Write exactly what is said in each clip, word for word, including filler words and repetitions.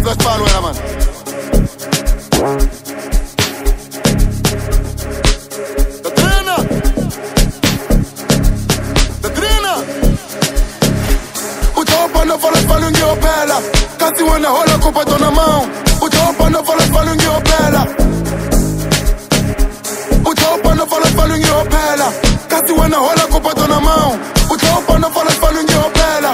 West-Fall where, man. The trainer. The trainer. Utopa no fala fala ungi opela. Kasi wana hola kupato na mão. Utopa no fala fala ungi opela. Utopa no fala fala ungi opela. Kasi wana hola kupato na mão. Utopa no fala fala ungi opela.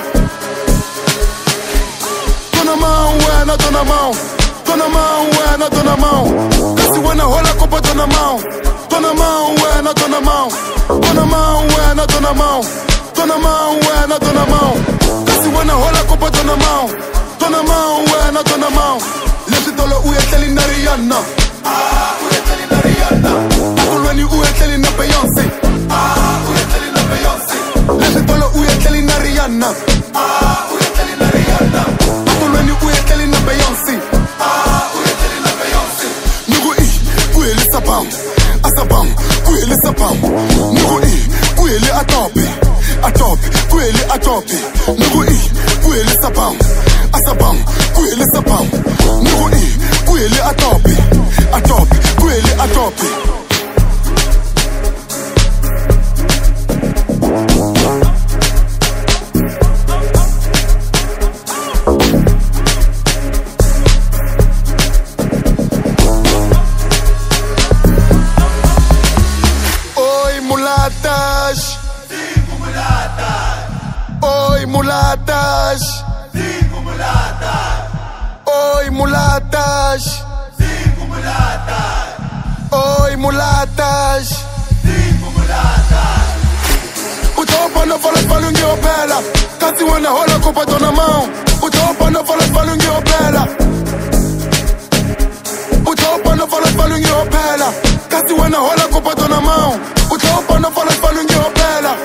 Tona mão, ué, tô na mão. Tô na mão, ué, tô na mão. Kasi wana hola kupato na mão. Tô na mão, ué, tô na mão. Tô na mão, ué, tô na mão. Tô na mão, ué, tô na mão. Kasi wana hola kupato na mão. Tô na mão, ué, tô na mão. Lesi tolo uye teli na Rihanna. Ah, uye teli na Rihanna. Akulweni uye teli na Beyoncé. Ah, uye teli na Beyoncé. Lesi tolo uye teli na Rihanna. Ah, uye teli na Rihanna. Akulweni uye teli na Beyoncé. Ah, uye teli na Beyoncé. Nugu i, kuele sabam. Asabam, kuele sabam. Nugu i, kuele atope. Atope, kuele atope. Nugu i, kuele sabam. Asabam, kuele sabam. Nugu i, kuele atope. Atope, kuele atope. Oi, mulatas. Cinco mulatas. Oi, mulatas. Cinco mulatas. Oi, mulatas. Cinco mulatas. Oi, mulatas. Cinco mulatas. Utopa no fala fala ungi opela. Kasi wana hola kupato na mão. Utopa no fala fala ungi opela. Utopa no fala fala ungi opela. Kasi wana hola kupato na mão. Utopa no fala fala ungi opela.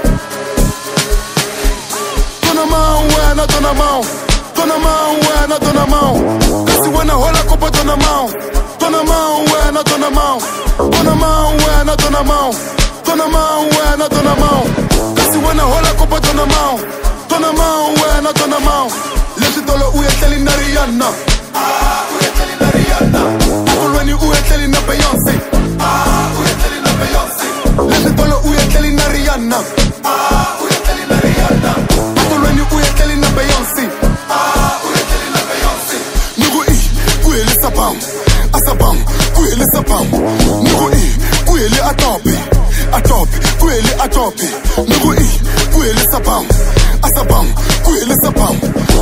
Tô na mão, ué, tô na mão. Tô na mão, ué, tô na mão. Kasi wana hola kupato na mão. Tô na mão, ué, tô na mão. Tô na mão, ué, tô na mão. Tô na mão, ué, tô na mão. Kasi wana hola kupato na mão. Tô na mão, ué, tô na mão. Lesi tolo uye teli na Rihanna. Ah, uye teli na Rihanna. Akulweni uye teli na Beyoncé. Ah, uye teli na Beyoncé. Lesi tolo uye teli na Rihanna. Ah, uye teli na Rihanna. Akulweni uye teli na Beyoncé. Ah, uye teli na Beyoncé. Nugu i, kuele sabam. Asabam, kuele sabam. Nugu i, kuele atope. Atope, kuele atope. Nugu i, kuele sabam. Asabam, kuele sabam.